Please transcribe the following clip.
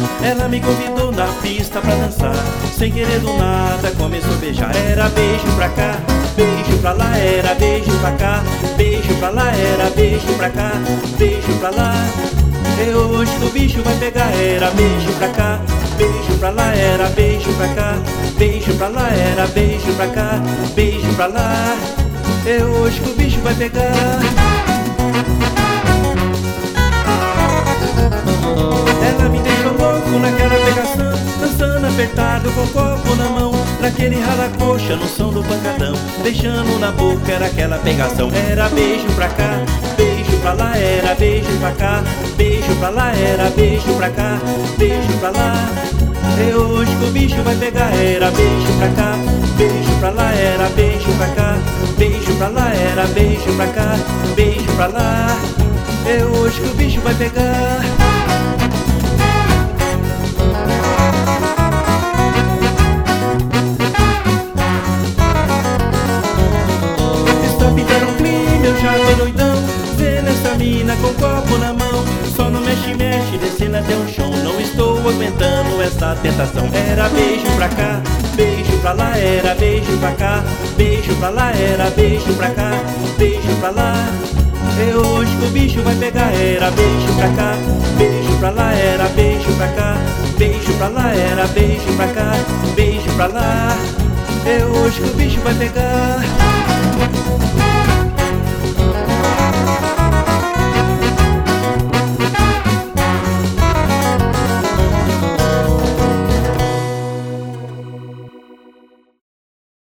Ela me convidou na pista pra dançar, sem querer do nada começou a beijar. Era beijo pra cá, beijo pra lá, era beijo pra cá, beijo pra lá, era beijo pra cá, beijo pra lá. É hoje que o bicho vai pegar. Era beijo pra cá, beijo pra lá, era beijo pra cá, beijo pra lá, era beijo pra cá, beijo pra lá. É hoje que o bicho vai pegar. Ela me deixou louco naquela pegação, dançando apertado com o copo na mão, naquele rala-coxa no som do pancadão, beijando na boca, era aquela pegação. Era beijo pra cá, beijo pra lá, era beijo pra cá, beijo pra lá, era beijo pra cá, beijo pra lá. É hoje que o bicho vai pegar. Era beijo pra cá, beijo pra lá, era beijo pra cá, beijo pra lá, era beijo pra cá, beijo pra lá. É hoje que o bicho vai pegar. Está pintando um clima, eu já tô doidão, vendo essa mina com o copo na mão, só no mexe-mexe, descendo até o chão. Não estou aguentando essa tentação. Era beijo pra cá, beijo pra lá, era beijo pra cá, beijo pra lá, era beijo pra cá, beijo pra lá. É hoje que o bicho vai pegar. Era beijo pra cá, beijo pra lá, era beijo pra cá, beijo pra lá, era beijo pra cá, beijo pra lá. É hoje que o bicho vai pegar.